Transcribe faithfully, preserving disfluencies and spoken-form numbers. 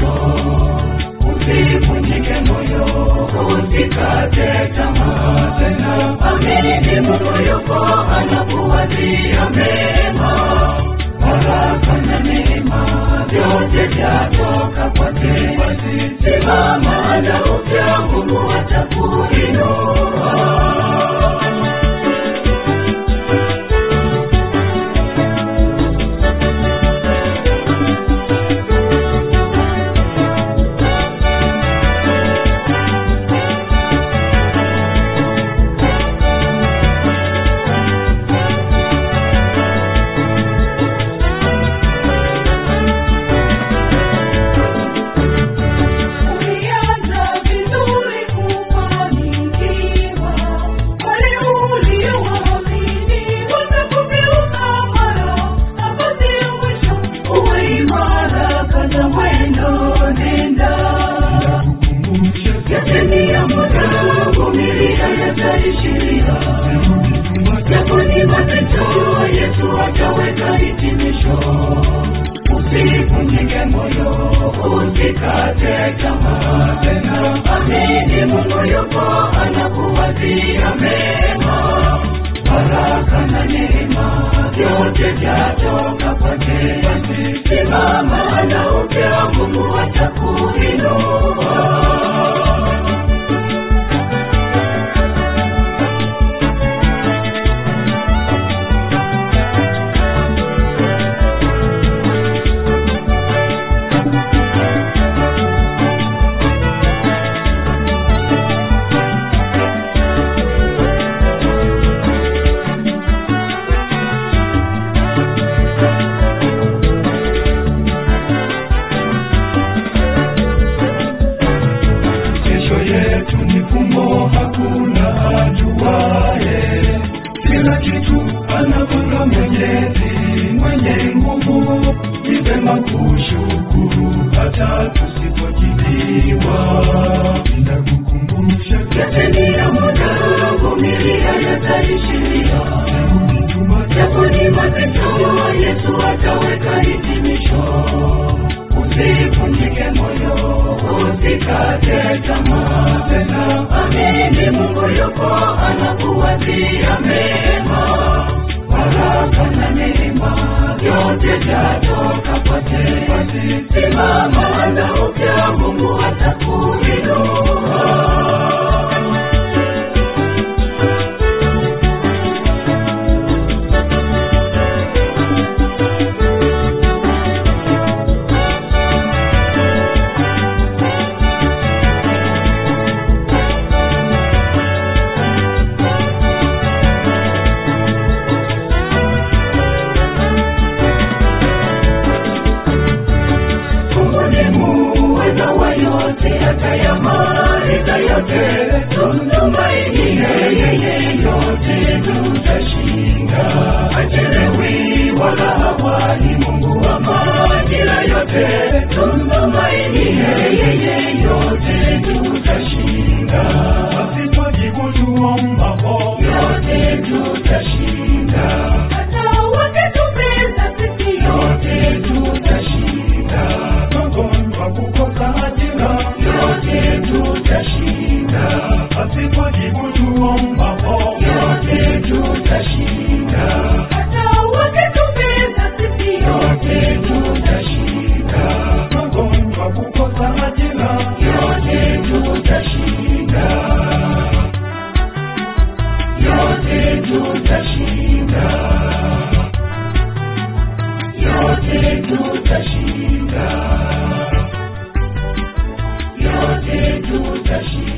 hitimisho. Usivunjike moyo, usikate tamaa tena. Amini Mungu yupo anakuwazia mema. Baraka na neema vyote vyatoka kwake. Simama na upya, Mungu atakuinua. Usivunjike moyo, usikate tamaa tena. Amini Mungu yupo anakuwazia mema. Baraka na neema vyote vyatoka kwake. Simama na upya, Mungu atakuinua. Kila kitu anapanga Mwenyezi mwenye nguvu. Ni vema kushukuru hata tusipojibiwa. Ninakukumbusha yote ya muda, vumilia yataishiria. Japo ni mazito, Yesu ataweka hitimisho. Usivunjike moyo, usikate tamaa tena. Amini Mungu yupo anakuwazia mema. Baraka na neema vyote vyatoka kwake. Simama na upya, Mungu atakuinua. Atayamaliza yote, tumtumaini yeye, yote tutashinda. Hachelewi wala hawai, Mungu wa majira yote. Tumtumaini yeye, yote tutashinda. Asipojibu tuombapo, yote tutashinda. Hata wakitupenda sisi, yote tutashinda. Magonjwa, kukosa ajira, yote tutashinda. Asipojibu tuombapo, yote tutashinda. Hata wakitupenda sisi, yote tutashinda. Magonjwa, kukosa ajira, yote tutashinda. Yote tutashinda. Yote tutashinda. Yote tutashinda.